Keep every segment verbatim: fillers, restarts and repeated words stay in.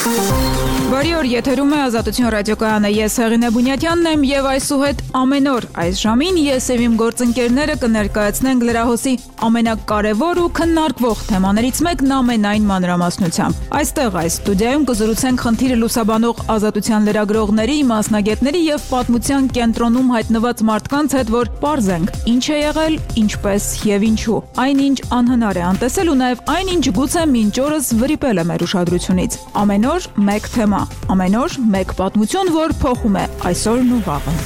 Բարի օր, եթերում է Ազատություն ռադիոկայանը, ես Հեղինե Բունյատյանն եմ և այսուհետ ամեն օր այս ժամին ես և իմ գործընկերները կներկայացնենք լրահոսի ամենակարևոր ու քննարկվող թեմաներից մեկն ամենայն մանրամասնությամբ։ Այստեղ այս ստուդիայում կզրուցենք խնդիրը լուսաբանող ազատության լրագրողների, մասնագետների և պատմության կենտրոնում հայտնված մարդկանց հետ, որ պարզենք ինչ է եղել, ինչպես և ինչու։ Այնինչ անհնար է անտեսել ու նաև այնինչ գուցե մինչ օրս վրիպել է մեր ուշադրությունից։ Ամեն օր մեկ թեմա, ամեն օր մեկ պատմություն, որ փոխում է այսօրն ու վաղը։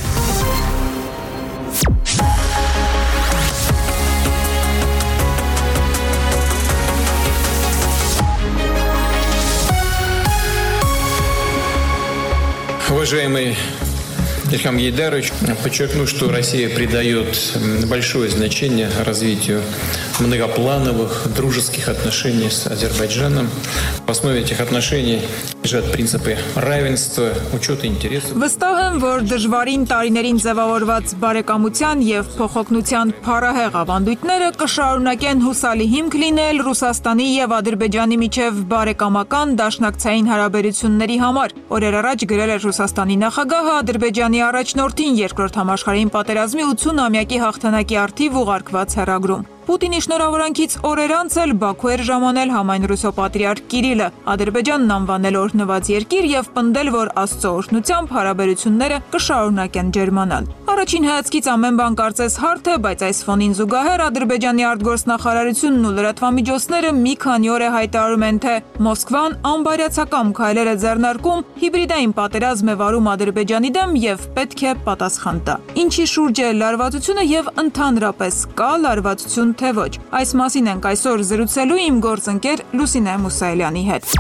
Уважаемый Ильхам Гейдарович, подчеркну, что Россия придает большое значение развитию многоплановых дружеских отношений с Азербайджаном. В основе этих отношений лежат принципы равенства, учета интересов. Վստահ եմ, որ դժվարին տարիներին ձևավորված բարեկամության և փոխօգնության փառահեղ ավանդույթները կշարունակեն հուսալի հիմք լինել Ռուսաստանի և Ադրբեջանի միջև բարեկամական դաշնակցային հարաբերությունների համար։ Օրեր առաջ գրել էր Ռուսաստանի նախագահը Ադրբեջանի առաջնորդին երկրորդ համաշխարհային պատերազմի ութսուն-ամյակի հաղթանակի առթիվ ուղարկված հեռագրում։ Պուտինի շնորհավորանքից օրեր անց էլ Բաքու էր ժամանել համայն Ռուսո պատրիարք Կիրիլը, Ադրբեջանն անվանել օրհնված երկիր և պնդել, որ Աստծո օրհնությամբ հարաբերությունները կշարունակեն ջերմանալ։ Առաջին հայացքից ամեն բան կարծես հարթ է, բայց այս ֆոնին զուգահեռ Ադրբեջանի արտգործնախարարությունն ու լրատվամիջոցները մի քանի օր է հայտարարում են, թե Մոսկվան անբարյացակամ քայլեր է ձեռնարկում, հիբրիդային պատերազմ է վարում Ադրբեջանի դեմ և պետք է պատասխան տա։ Ինչի շուրջ է լարվածությունը և ընդհանրապես կա լարվածություն թե ոչ։ Այս մասին ենք այսօր զրուցելու իմ գործընկեր Լուսինե Մուսայելյանի հետ։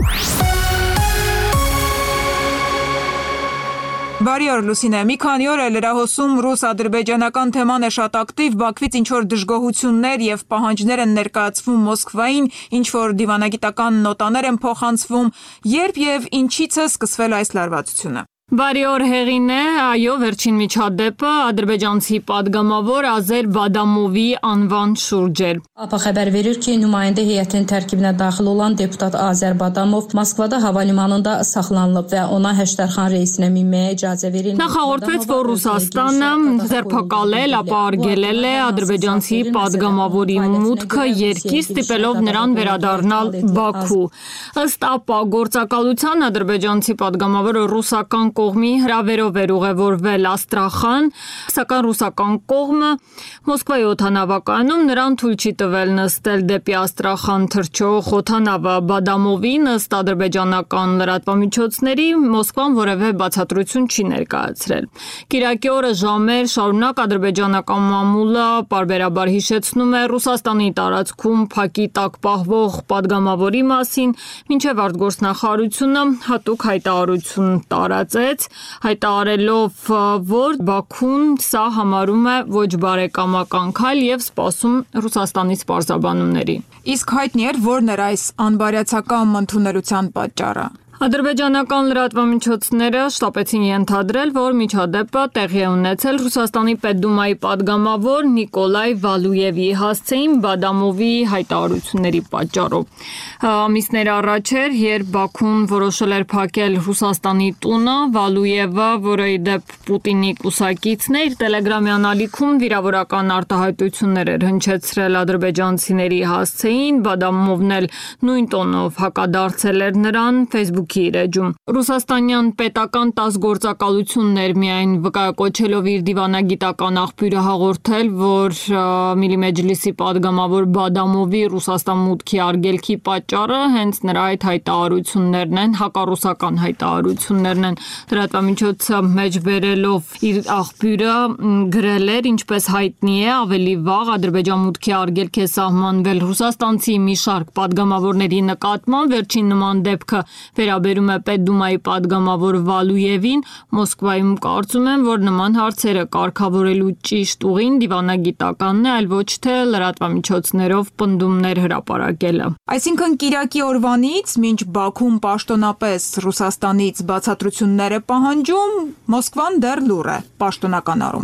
Բարի օր, Լուսինե, մի քանի օր է լրահոսում ռուս-ադրբեջանական թեման է շատ ակտիվ, Բաքվից ինչ-որ դժգոհություններ և պահանջներ են ներկայացվում Մոսկվային, ինչ-որ դիվանագիտական նոտաներ են փոխանցվում, երբ և ինչից է սկսվել այս լարվածությունը։ Բարի օր, Հեղինե, այո, վերջին միջադեպը ադրբեջանցի падգամավոր Ազեր Բադամովի անվան şurջ էր։ APA xəbər verir ki, nümayəndə heyətinin tərkibinə daxil olan deputat Azər Badamov Moskvada hava limanında saxlanılıb və ona Həştərxan reisinə minməyə icazə verilməyib։ Նախահորտվեց, որ Ռուսաստանը ձերբակալել, ապա արգելել է ադրբեջանցի падգամավորի մուտքը երկիր, ստիպելով նրան վերադառնալ Բաքու։ Ըստ APA գործակալության ադրբեջանցի падգամավորը ռուսական կողմի հրավերով էր ուղևորվել Աստրախան, սակայն ռուսական կողմը Մոսկվայի օդանավակայանում նրան թույլ չի տվել նստել դեպի Աստրախան թռչող օդանավը։ Բադամովին ըստ ադրբեջանական լրատվամիջոցների Մոսկվան որևէ բացատրություն չի ներկայացրել։ Կիրակի օրը ժամեր շարունակ ադրբեջանական մամուլը պարբերաբար հիշեցնում է Ռուսաստանի տարածքում փակի տակ պահվող падգամավորի մասին, մինչև արտգործնախարարությունը հատուկ հայտարարություն տարածեց, հայտարարելով, որ Բաքուն սա համարում է ոչ բարեկամական քայլ և սպասում Ռուսաստանից պարզաբանումների։ Իսկ հայտնի էր, որն էր այս անբարյացակամ ընդունելության պատճառը։ Ադրբեջանական լրատվամիջոցները շտապեցին ենթադրել, որ միջադեպը տեղի է ունեցել Ռուսաստանի Պետդումայի падգամավոր Նիկոլայ Վալուևի հասցեին Բադամովի հայտարարությունների պատճառով։ Ամիսներ առաջ էր, երբ Բաքուն որոշել էր փակել Ռուսաստանի տունը, Վալուևը, որը ի դեպ Պուտինի կուսակիցն է, իր տելեգրամյան ալիքում վիրավորական արտահայտություններ էր հնչեցրել ադրբեջանցիների հասցեին, Բադամովն էլ նույն տոնով հակադարձել էր նրան Facebook իր էջում։ Ռուսաստանյան պետական տաս գործակալություններ միայն վկայակոչելով իր դիվանագիտական աղբյուրը հաղորդել, որ Միլի Մեջլիսի падգամավոր Բադամովի Ռուսաստան մուտքի արգելքի պատճառը հենց նրա այդ հայտարարություններն են, հակառուսական հայտարարություններն են։ Լրատվամիջոցը մեջ բերելով իր աղբյուրը գրել էր, ինչպես հայտնի է, ավելի վաղ Ադրբեջան մուտքի արգելք է սահմանվել ռուսաստանցի մի շարք падգամավորների նկատմամբ, վերջին նման դեպքը վերաբերում է Պետդումայի падգամավոր Վալուևին, Մոսկվայում կարծում են, որ նման հարցերը կարգավորելու ճիշտ ուղին դիվանագիտականն է, այլ ոչ թե լրատվամիջոցներով պնդումներ հրապարակելը։ Այսինքն կիրակի օրվանից, մինչ Բաքուն պաշտոնապես Ռուսաստանից բացատրություններ է պահանջում, Մոսկվան դեռ լուռ է պաշտոնական առումով։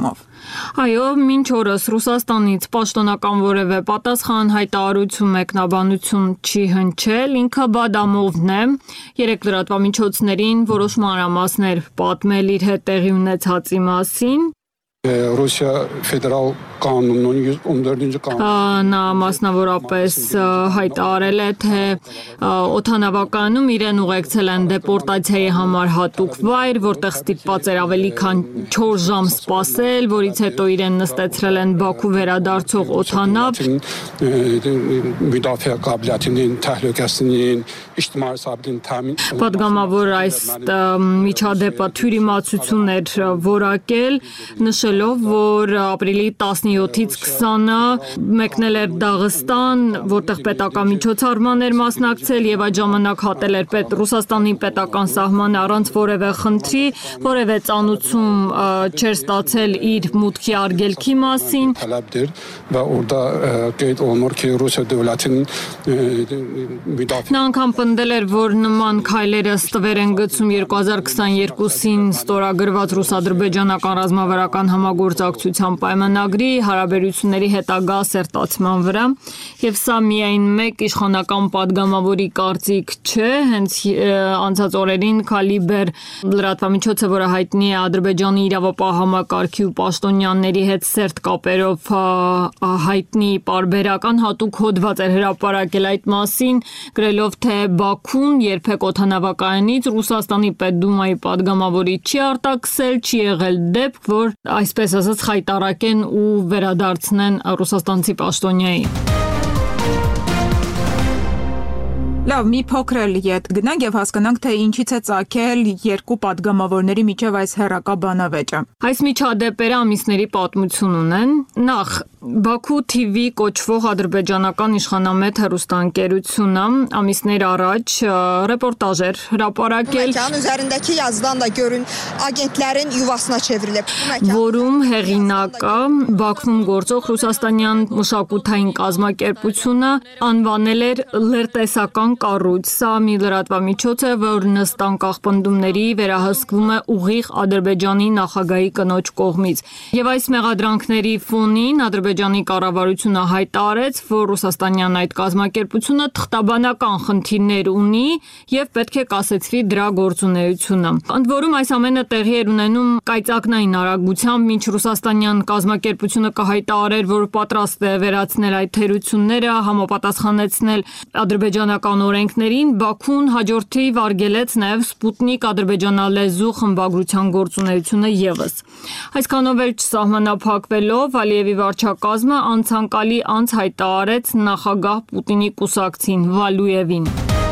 Այո, մինչ օրս Ռուսաստանից պաշտոնական որևէ պատասխան, հայտարարություն, մեկնաբանություն չի հնչել, ինքը Բադամովն է երեք լրատվամիջոցներին որոշ մանրամասներ պատմել իր հետ տեղի ունեցածի մասին։ Rusya Federal Kanunun yüz on dördüncü kanunu. Նա մասնավորապես հայտարարել է, թե օդանավակայանում իրեն ուղեկցել են դեպորտացիայի համար հատուկ վայր, որտեղ ստիպված էր ավելի քան չորս ժամ սպասել, որից հետո իրեն նստեցրել են Բաքու վերադարձող օդանավ։ Müdafaa kabiliyetinin, təhlükəsinin, ictimai sabitliyin təmin. Պատգամավոր այս միջադեպը թյուրիմացություն էր որակել, նշելով, որ ապրիլի տասնյոթից քսանը մեկնել էր Դաղստան, որտեղ պետական միջոցառման էր մասնակցել եւ այդ ժամանակ հատել էր պետ Ռուսաստանի պետական սահմանը առանց որևէ խնդրի, որևէ ծանուցում չէր ստացել իր մուտքի արգելքի մասին։ Tələbdir və orada qeyd olunur ki, Rusiya dövlətinin müdafiə. Նա անգամ պնդել էր, որ նման քայլերը ստվեր են գցում երկու հազար քսաներկուսին ստորագրված ռուս-ադրբեջանական ռազմավարական համագործակցության պայմանագրի հարաբերությունների հետագա սերտացման վրա, եւ սա միայն մեկ իշխանական պատգամավորի կարծիք չէ, հենց անցած օրերին Կալիբեր լրատվամիջոցը, որը հայտնի է Ադրբեջանի իրավապահ համակարգի ու պաշտոնյաների հետ սերտ կապերով հայտնի պարբերական հատուկ հոդված էր հրապարակել այդ մասին, գրելով, թե Բաքուն երբեք օդանավակայանից Ռուսաստանի Պետդումայի պատգամավորի չի արտաքսել, չի եղել դեպք, որ այսպես ասած խայտարակեն ու վերադարձնեն ռուսաստանցի պաշտոնյայի։ Լավ, մի փոքր էլ ետ գնանք եւ հասկանանք, թե ինչից է ծագել երկու պատգամավորների միջև այս հերակա բանավեճը։ Այս միջադեպերը ամիսների պատմություն ունեն։ Նախ Բաքու Թի Վի կոչվող ադրբեջանական իշխանամետ հեռուստաընկերությունը ամիսներ առաջ ռեպորտաժ էր հրապարակել, Məkanın üzərindəki yazıdan da görün agentlərin yuvasına çevrilib. որում հեղինակը Բաքվում գործող ռուսաստանյան մշակութային կազմակերպությունը անվանել էր լրտեսական կառույց։ Սա մի լրատվամիջոց է, որ նստանկախ պնդումների վերահսկվում է ուղիղ Ադրբեջանի նախագահի կնոջ կողմից։ Եվ այս մեղադրանքների ֆոնին Ադրբեջանի կառավարությունը հայտարարեց, որ ռուսաստանյան այդ կազմակերպությունը թղթաբանական խնդիրներ ունի եւ պետք է կասեցվի դրա գործունեությունը։ Ընդ որում այս ամենը տեղի էր ունենում կայծակնային արագությամբ, մինչ ռուսաստանյան կազմակերպությունը կհայտարարեր, որ պատրաստ է վերացնել այդ թերությունները, համապատասխանեցնել ադրբեջանական օրենքներին, Բաքուն հաջորդիվ արգելեց նաև Սպուտնիկ ադրբեջանալեզու խմբագրության գործունեությունը ևս։ Այսքանով էլ չսահմանափակվելով Ալիևի վարչակազմը անցանկալի անց հայտարարեց նախագահ Պուտինի կուսակցին Վալույևին։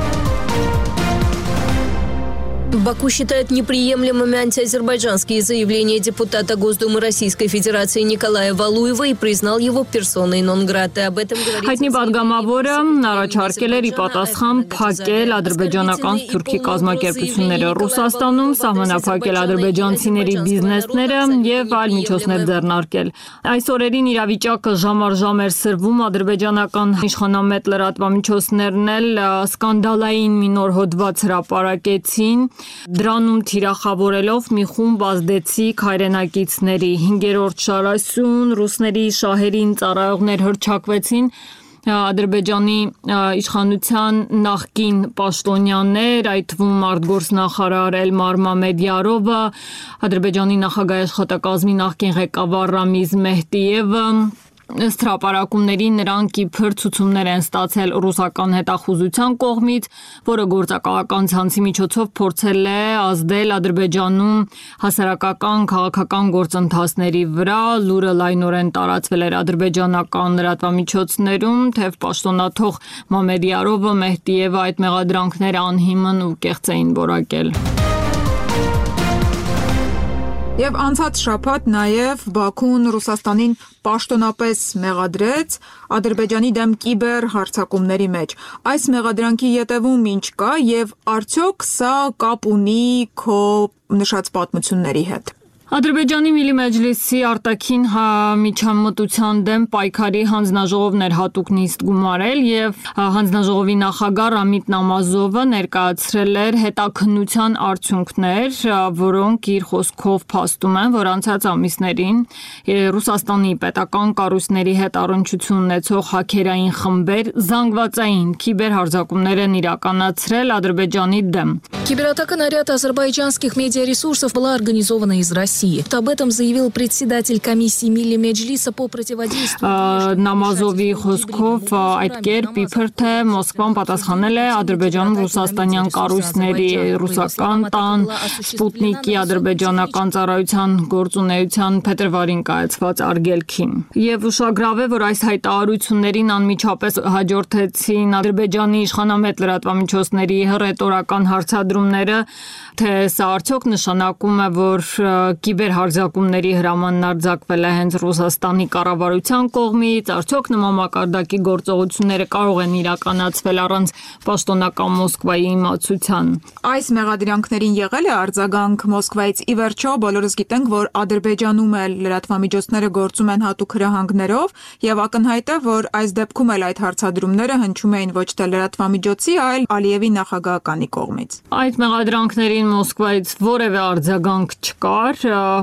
Баку считает неприемлемыми антиазербайджанские заявления депутата Госдумы Российской Федерации Николая Валуева и признал его персоной нон-грата. Об этом говорится. Հայտնի պատգամավորը առաջարկել էր ի պատասխան փակել ադրբեջանական սփյուռքի կազմակերպությունները Ռուսաստանում, սահմանափակել ադրբեջանցիների բիզնեսները եւ այլ միջոցներ ձեռնարկել։ Այս օրերին իրավիճակը ժամ առ ժամ էր սրվում, ադրբեջանական իշխանամետ լրատվամիջոցներն էլ սկանդալային մի նոր հոդված հրապարակեցին, դրանում թիրախավորելով մի խումբ ազդեցիկ հայրենակիցների։ Հինգերորդ շարասյուն ռուսների շահերին ծառայողներ հռչակվեցին Ադրբեջանի իշխանության նախկին պաշտոնյաներ, այդ թվում արտգործնախարար Էլմար Մամեդյարովը, Ադրբեջանի նախագահի աշխատակազմի նախկին ղեկավար Ռամիզ Մեհդիևը, ըստ հրապարակումների նրանք իբր ցուցումներ են ստացել ռուսական հետախուզության կողմից, որը գործակալական ցանցի միջոցով փորձել է ազդել Ադրբեջանում հասարակական քաղաքական գործընթացների վրա։ Լուրը լայնորեն տարածվել էր ադրբեջանական լրատվամիջոցներում, թեև պաշտոնաթող Մամեդյարովը, Մեհդիևը այդ մեղադրանքները անհիմն ու կեղծ էին որակել։ Եվ անցած շաբաթ նաև Բաքուն Ռուսաստանին պաշտոնապես մեղադրեց Ադրբեջանի դեմ կիբեր հարձակումների մեջ։ Այս մեղադրանքի ետևում ինչ կա եւ արդյոք սա կապ ունի քո նշած պատմությունների հետ։ Ադրբեջանի Միլի Մեջլիսի արտաքին միջամտության դեմ պայքարի հանձնաժողովներ հատուկ նիստ գումարել եւ հանձնաժողովի նախագահ Ռամիտ Նամազովը ներկայացրել էր հետաքննության արդյունքներ, որոնք իր խոսքով փաստում են, որ անցած ամիսներին Ռուսաստանի պետական կառույցների հետ առնչություն ունեցող հաքերային խմբեր զանգվածային կիբերհարձակումներ են իրականացրել Ադրբեջանի դեմ. Кибератака на ряд азербайджанских медиаресурсов была организована из России. Об этом заявил председатель комиссии Милли Меджлиса по противодействию... Նամազովի խոսքով այդ կերպ իբր թե Մոսկվան պատասխանել է Ադրբեջանում ռուսաստանյան կառույցների ռուսական տան Սպուտնիկի ադրբեջանական ծառայության գործունեության փետրվարին կայացված արգելքին։ Եվ ուշագրավ է, որ այս հայտարարություններին անմիջապես հաջորդեցին Ադրբեջանի իշխանամետ լրատվամիջոցների հռետորական հարցադրումները, թե սա արդյոք նշանակում է, որ կիբերհարձակումների հրամանն արձակվել է հենց Ռուսաստանի կառավարության կողմից, արդյոք նման մակարդակի գործողությունները կարող են իրականացվել առանց պաշտոնական Մոսկվայի իմացության։ Այս մեղադրանքներին եղել է արձագանք Մոսկվայից։ Ի վերջո բոլորս գիտենք, որ Ադրբեջանում էլ լրատվամիջոցները գործում են հատուկ հրահանգներով, եւ ակնհայտ է, որ այս դեպքում էլ այդ հարցադրումները հնչում էին ոչ թե լրատվամիջոցի, այլ Ալիևի նախագահականի կողմից։ Այդ մեղադրանքներին Մոսկվայից որևէ արձագանք չկար,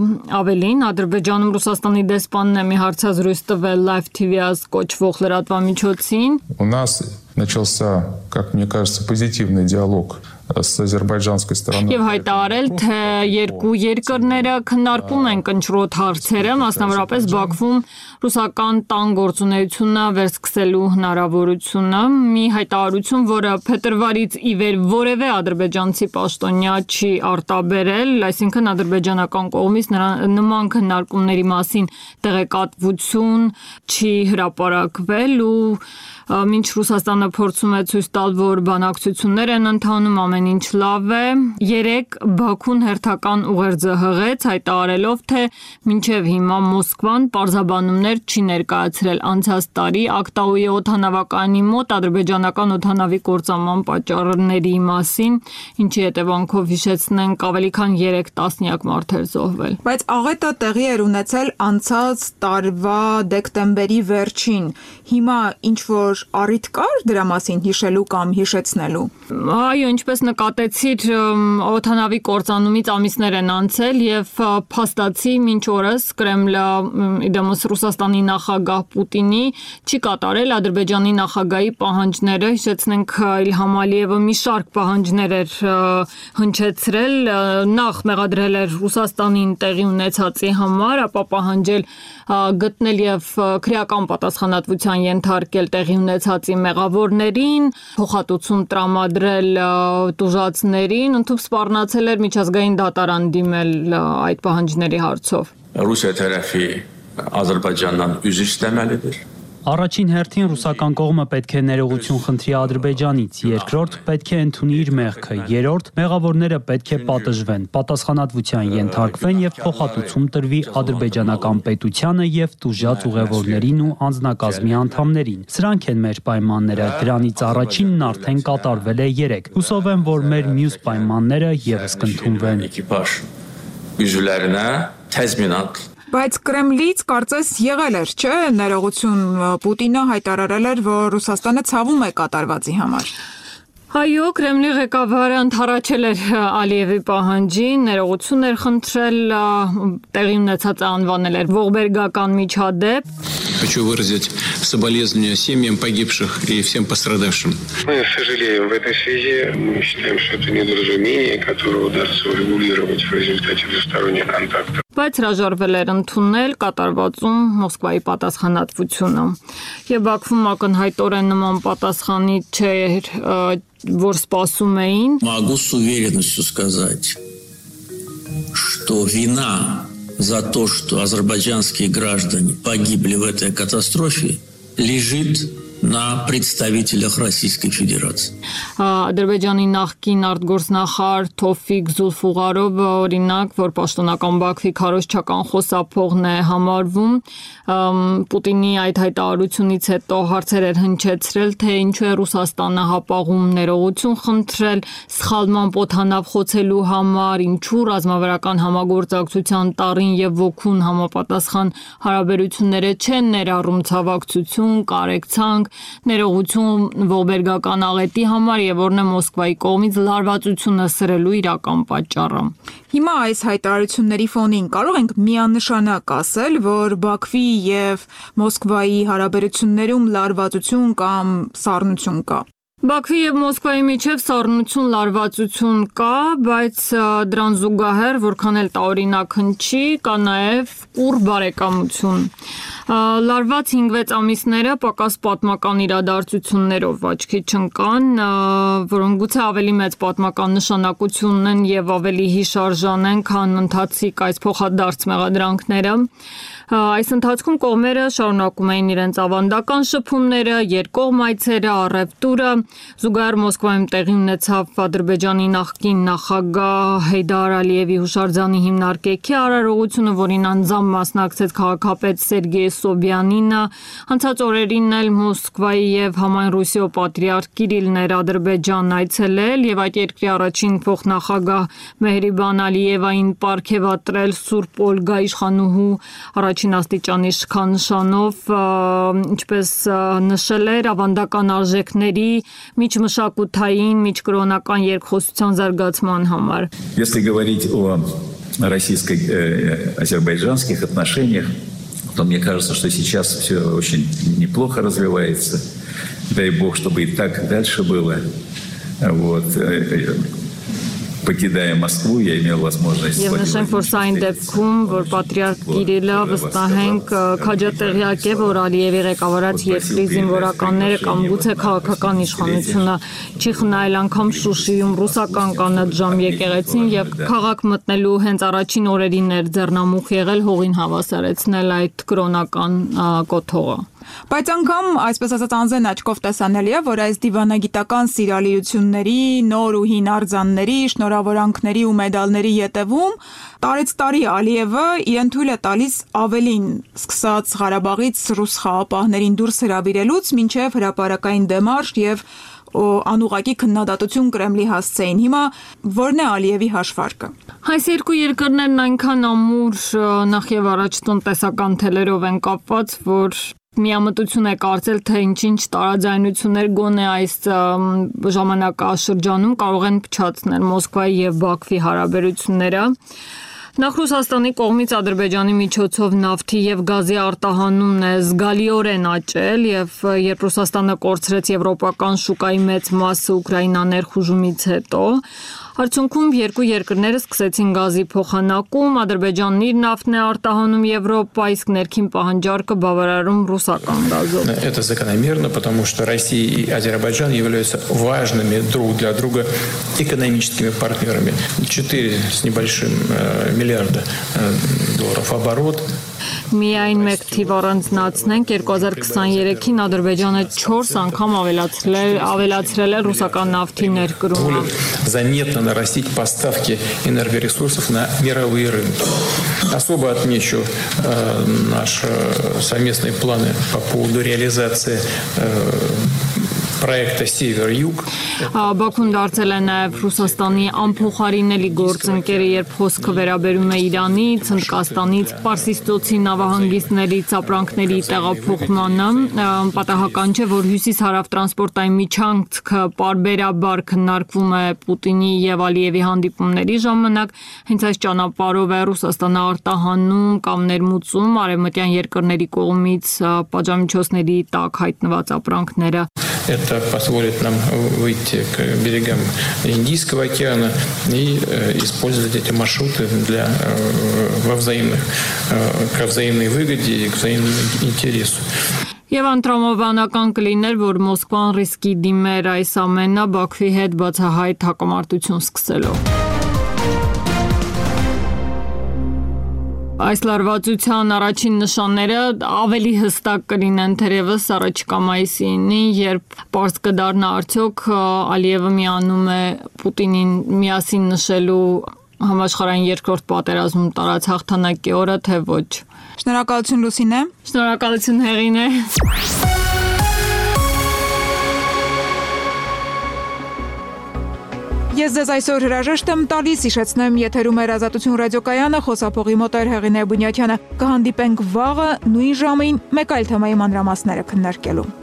ավելին Ադրբեջանում Ռուսաստանի դեսպանն է մի հարցազրույց տվել Live T V կոչվող լրատվամիջոցին։ У нас начался, как мне кажется, позитивный диалог с азербайджанской стороной. Եվ հայտարարել, թե երկու երկրները քննարկում են կնճռոտ հարցերը, մասնավորապես Բաքվում ռուսական տան գործունեությունը վերսկսելու հնարավորությունը, մի հայտարարություն, որը փետրվարից ի վեր որևէ ադրբեջանցի պաշտոնյա չի արտաբերել, այսինքն ադրբեջանական կողմից նման քննարկումների մասին տեղեկատվություն չի հրապարակվել ու մինչ Ռուսաստանը փորձում է ցույց տալ, որ բանակցություններ են ընթանում, ամեն ինչ լավ է, երեկ Բաքուն հերթական ուղերձը հղեց, հայտարարելով, թե մինչև հիմա Մոսկվան պարզաբանումներ չի ներկայացրել անցած տարի Ակտաուի օդանավակայանի մոտ ադրբեջանական օդանավի կործանման պատճառների մասին, ինչի հետևանքով հիշեցնենք ավելի քան երեք տասնյակ մարդեր զոհվել։ Բայց աղետը տեղի էր ունեցել անցած տարվա դեկտեմբերի վերջին։ Հիմա ինչ որ առիթ կար դրա մասին հիշելու կամ հիշեցնելու։ Այո, ինչպես նկատեցիր, օդանավի կործանումից ամիսներ են անցել եւ փաստացի մինչ օրս Կրեմլը իդեմոս Ռուսաստանի նախագահ Պուտինի չի կատարել Ադրբեջանի նախագահի պահանջները, հիշեցնենք Իլհամ Ալիևը մի շարք պահանջներ էր հնչեցրել, նախ մեղադրել էր Ռուսաստանին տեղի ունեցածի համար, ապա պահանջել գտնել եւ քրեական պատասխանատվության ենթարկել տեղի ունեցածի մեղավորներին, փոխհատուցում տրամադրել տուժածներին, ընդհանուր սպառնացել էր միջազգային դատարան դիմել այդ պահանջների հարցով։ Ռուսիա tərəfi Ադրբեջանdan üzr istəməlidir. Առաջին հերթին ռուսական կողմը պետք է ներողություն խնդրի Ադրբեջանից, երկրորդ պետք է ընդունի իր մեղքը, երրորդ մեղավորները պետք է պատժվեն, պատասխանատվության ենթարկվեն եւ փոխհատուցում տրվի ադրբեջանական պետությանը եւ տուժած ուղևորներին ու անձնակազմի անդամներին։ Սրանք են մեր պայմանները, դրանից առաջինն արդեն կատարվել է երեք։ Հուսով եմ, որ մեր մյուս պայմանները եւս կընդունվեն։ Üzvlərinə təzminat. Բայց Կրեմլից կարծես եղել էր, չէ՞, ներողություն Պուտինը հայտարարել էր, որ Ռուսաստանը ցավում է կատարվածի համար։ Այո, Կրեմլի ղեկավարը ընդառաջել էր Ալիևի пահանջին, ներողություն էր խնդրել, տեղի ունեցածը անվանել էր ողբերգական միջադեպ։ Хочу выразить соболезнования семьям погибших и всем пострадавшим. Мы сожалеем в этой связи. Мы считаем, что это недоразумение, которое удастся урегулировать в результате двусторонних контактов. Բայց հրաժարվել էր ընդունել կատարվածում Մոսկվայի պատասխանատվությունը։ Եվ Բաքվում ակնհայտորեն նման պատասխանի չէր, որ սպասում էին։ Могу с уверенностью сказать, что вина за то, что азербайджанские граждане погибли в этой катастрофе, лежит на представителях Российской Федерации. Ադրբեջանի նախկին արտգործնախարար Թովֆիկ Զուլֆուղարովը օրինակ, որ պաշտոնական Բաքվի քարոզչական խոսափողն է համարվում, Պուտինի այդ հայտարարությունից հետո հարցեր էր հնչեցրել, թե ինչու է Ռուսաստանը հապաղում ներողություն խնդրել սխալման պոթանավ խոցելու համար, ինչու ռազմավարական համագործակցության տարին եւ ոգուն համապատասխան հարաբերությունները չեն ներառում ցավակցություն, կարեկցանք, ներողություն ողբերգական աղետի համար եւ որն է Մոսկվայի կողմից լարվածությունը սրելու իրական պատճառը։ Հիմա այս հայտարարությունների ֆոնին կարող ենք միանշանակ ասել, որ Բաքվի եւ Մոսկվայի հարաբերություններում լարվածություն կամ սառնություն կա։ Բաքվի եւ Մոսկվայի միջև սառնություն, լարվածություն կա, բայց դրան զուգահեռ, որքան էլ տարօրինակ հնչի, կա նաեւ կուռ բարեկամություն։ Լարված հինգ-վեց ամիսները պակաս պատմական իրադարձություններով աչքի չընկան, որոնք գուցե ավելի մեծ պատմական նշանակություն ունեն եւ ավելի հիշարժան են, քան ընթացիկ այս փոխադարձ մեղադրանքները։ Այս ընթացքում կողմերը շարունակում էին իրենց ավանդական շփումները, երկկողմ այցերը, առևտուրը, զուգահեռ Մոսկվայում տեղի ունեցավ Ադրբեջանի նախկին նախագահ Հեյդար Ալիևի հուշարձանի հիմնարկեքի արարողությունը, որին անձամբ մասնակցեց քաղաքապետ Սերգեյ Սոբյանինը, անցած օրերին էլ Մոսկվայի եւ համայն Ռուսիո պատրիարք Կիրիլն էր Ադրբեջան այցելել եւ այդ երկրի առաջին փոխնախագահ Մեհրիբան Ալիևային պարգևատրել Սուրբ Օլգա իշխանուհու առաջին աստիճանի շքանշանով, ինչպես նշել էր, ավանդական արժեքների, միջմշակութային, միջկրոնական երկխոսության զարգացման համար։ Если говорить о российско-азербайджанских отношениях, то мне кажется, что сейчас все очень неплохо развивается. Дай бог, чтобы и так дальше было. Вот. Покидая Москву, я имел возможность... Եվ նշենք, որ սա այն դեպքում, որ պատրիարք Կիրիլը վստահենք քաջատեղյակ է, որ Ալիևի ղեկավարած երկրի զինվորականները կամ գուցե քաղաքական իշխանությունը չի խնայել անգամ Շուշիում ռուսական կանաչ-ժամ եկեղեցին եւ քաղաք մտնելու հենց առաջին օրերին էր ձեռնամուխ եղել հողին հավասարեցնել այդ կրոնական կոթողը։ Բայց անգամ, այսպես ասած, անձեն աչքով տեսանելի է, որ այս դիվանագիտական սիրալիրությունների, նոր ու հին արձանների, շնորհավորանքների ու մեդալների ետևում տարեց տարի Ալիևը իրեն թույլ է տալիս ավելին, սկսած Ղարաբաղից ռուս խաղապահներին դուրս հրավիրելուց մինչև հրապարակային դեմարշ եւ անուղակի քննադատություն Կրեմլի հասցեին։ Հիմա որն է Ալիևի հաշվարկը։ Այս երկու երկրներն այնքան ամուր նախ եւ առաջ տնտեսական թելերով են կապված, որ միամտություն է կարծել, թե ինչ-ինչ տարաձայնություններ գոնե այս ժամանակաշրջանում կարող են փչացնել Մոսկվայի եւ Բաքվի հարաբերությունները։ Նախ Ռուսաստանի կողմից Ադրբեջանի միջոցով նավթի եւ գազի արտահանումն է զգալիորեն աճել եւ երբ Ռուսաստանը կորցրեց եվրոպական շուկայի մեծ մասը Ուկրաինա ներխուժումից հետո, արդյունքում երկու երկրները սկսեցին գազի փոխանակում, Ադրբեջանն իր նավթն է արտահանում Եվրոպա, իսկ ներքին պահանջարկը բավարարում ռուսական գազով։ Это закономерно, потому что Россия и Азербайджан являются важными друг для друга экономическими партнерами. четыре с небольшим миллиарда долларов оборот. Միայն մեկ թիվ առանձնացնենք երկու հազար քսաներեքին Ադրբեջանը չորս անգամ ավելացրել ավելացրել է ռուսական նավթի ներկրումը։ Заметно нарастить поставки энергоресурсов на мировые рынки. Особо отмечу э, наши совместные планы по поводу реализации э, проекта Север-Юг. Բաքուն դարձել է նաև Ռուսաստանի անփոխարինելի գործընկերը, երբ խոսքը վերաբերում է Իրանից, Հնդկաստանից, Պարսիստոցի նավահանգիստներից ապրանքների տեղափոխմանը։ Պատահական չէ, որ հյուսիս-հարավ տրանսպորտային միջանցքը պարբերաբար քննարկվում է Պուտինի եւ Ալիևի հանդիպումների ժամանակ, հենց այս ճանապարհով է Ռուսաստանը արտահանում կամ ներմուծում արևմտյան երկրների կողմից պատժամիջոցների տակ հայտնված ապրանքները։ Это позволит нам выйти к берегам Индийского океана и использовать эти маршруты для, во взаимных, к взаимной выгоде и к взаимному интересу. Եվ անտրամաբանական կլիներ, որ Մոսկվան ռիսկի դիմեր այս ամենը Բաքվի հետ բացահայտ հակամարտություն սկսելով։ Այս լարվածության առաջին նշանները ավելի հստակ կլինեն թերևս առաջիկա մայիսին, երբ պարզ կդառնա արդյոք Ալիևը միանում է Պուտինին միասին նշելու համաշխարհային երկրորդ պատերազմում տարած հաղթանակի օրը, թե ոչ։ Շնորհակալություն Լուսինե։ Շնորհակալություն Հեղինե։ Ես ձեզ այսօր հրաժեշտ եմ տալիս, հիշեցնեմ, եթերում էր Ազատություն ռադիոկայանը, խոսափողի մոտ էր Հեղինե Բունյաթյանը։ Կհանդիպենք վաղը նույն ժամին մեկ այլ թեմայի մանրամասները քննարկելու։